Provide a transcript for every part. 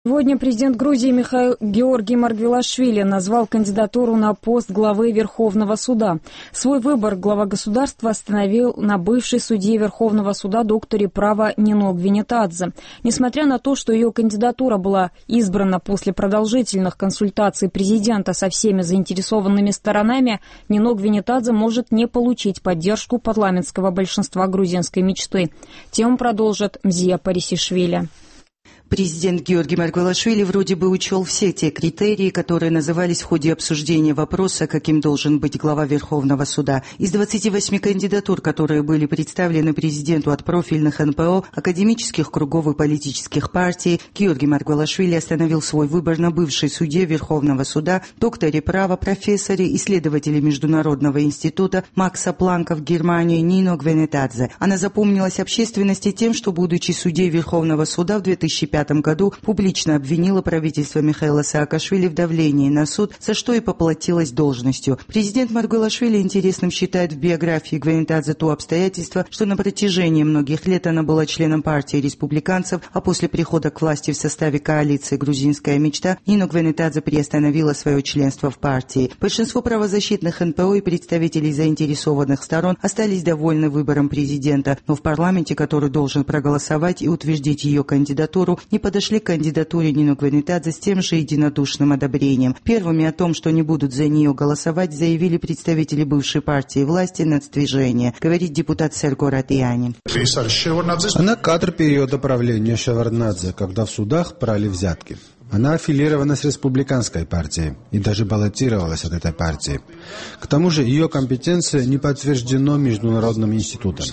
Сегодня президент Грузии Георгий Маргвелашвили назвал кандидатуру на пост главы Верховного суда. Свой выбор глава государства остановил на бывшей судье Верховного суда докторе права Нино Гвинетадзе. Несмотря на то, что ее кандидатура была избрана после продолжительных консультаций президента со всеми заинтересованными сторонами, Нино Гвинетадзе может не получить поддержку парламентского большинства грузинской мечты. Тему продолжит Мзия Парисишвили. Президент Георгий Маргвелашвили вроде бы учел все те критерии, которые назывались в ходе обсуждения вопроса, каким должен быть глава Верховного суда. Из 28 кандидатур, которые были представлены президенту от профильных НПО, академических кругов и политических партий, Георгий Маргвелашвили остановил свой выбор на бывшей судье Верховного суда, докторе права, профессоре, исследователе Международного института Макса Планка в Германии Нино Гвинетадзе. Она запомнилась общественности тем, что, будучи судьей Верховного суда в 2005 году публично обвинила правительство Михаила Саакашвили в давлении на суд, за что и поплатилась должностью. Президент Маргвелашвили интересным считает в биографии Гвинетадзе то обстоятельство, что на протяжении многих лет она была членом партии республиканцев, а после прихода к власти в составе коалиции «Грузинская мечта» Нино Гвинетадзе приостановила свое членство в партии. Большинство правозащитных НПО и представителей заинтересованных сторон остались довольны выбором президента, но в парламенте, который должен проголосовать и утвердить ее кандидатуру, не подошли к кандидатуре Нино Гвинетадзе с тем же единодушным одобрением. Первыми о том, что не будут за нее голосовать, заявили представители бывшей партии власти «Нацдвижение», говорит депутат Серго Ратияни. Она кадр периода правления Шеварднадзе, когда в судах брали взятки. Она аффилирована с республиканской партией и даже баллотировалась от этой партии. К тому же ее компетенция не подтверждена международным институтом.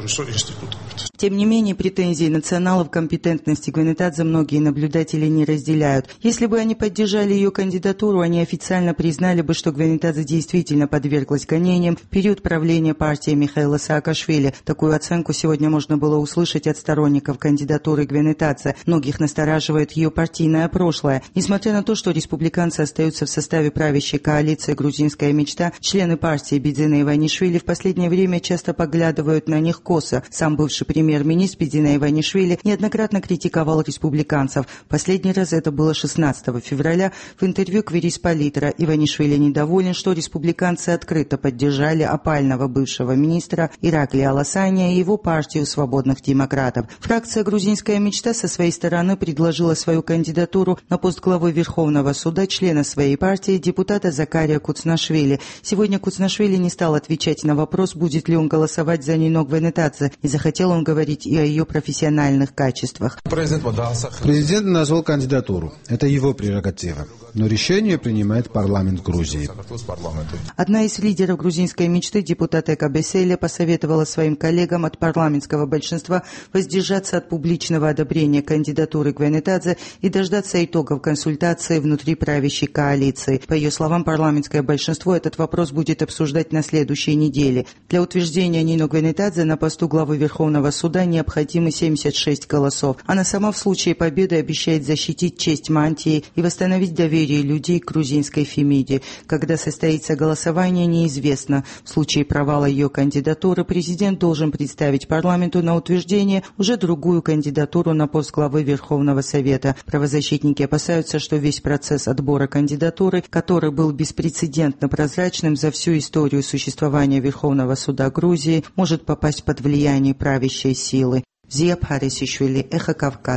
Тем не менее, претензии националов к компетентности Гвинетадзе многие наблюдатели не разделяют. Если бы они поддержали ее кандидатуру, они официально признали бы, что Гвинетадзе действительно подверглась гонениям в период правления партии Михаила Саакашвили. Такую оценку сегодня можно было услышать от сторонников кандидатуры Гвинетадзе. Многих настораживает ее партийное прошлое. Несмотря на то, что республиканцы остаются в составе правящей коалиции «Грузинская мечта», члены партии Бидзина Иванишвили в последнее время часто поглядывают на них косо. Сам бывший премьер-министр Бидзина Иванишвили неоднократно критиковал республиканцев. Последний раз это было 16 февраля. В интервью к Верисполитра Иванишвили недоволен, что республиканцы открыто поддержали опального бывшего министра Ираклия Аласания и его партию свободных демократов. Фракция «Грузинская мечта» со своей стороны предложила свою кандидатуру на пост главы Верховного суда члена своей партии депутата Закария Куцнашвили. Сегодня Куцнашвили не стал отвечать на вопрос, будет ли он голосовать за Нино Гвинетадзе, и захотел он говорить и о ее профессиональных качествах. Президент назвал кандидатуру. Это его прерогатива. Но решение принимает парламент Грузии. Одна из лидеров грузинской мечты, депутат Эка Беселя, посоветовала своим коллегам от парламентского большинства воздержаться от публичного одобрения кандидатуры Гвинетадзе и дождаться итогов консультации внутри правящей коалиции. По ее словам, парламентское большинство этот вопрос будет обсуждать на следующей неделе. Для утверждения Нино Гвинетадзе на посту главы Верховного суда необходимы 76 голосов. Она сама в случае победы обещает защитить честь мантии и восстановить доверие людей к грузинской Фемиде. Когда состоится голосование, неизвестно. В случае провала ее кандидатуры президент должен представить парламенту на утверждение уже другую кандидатуру на пост главы Верховного Совета. Правозащитники опасаются, что весь процесс отбора кандидатуры, который был беспрецедентно прозрачным за всю историю существования Верховного суда Грузии, может попасть под влияние правящей силы. Мзия Парисишвили, Эхо Кавказа.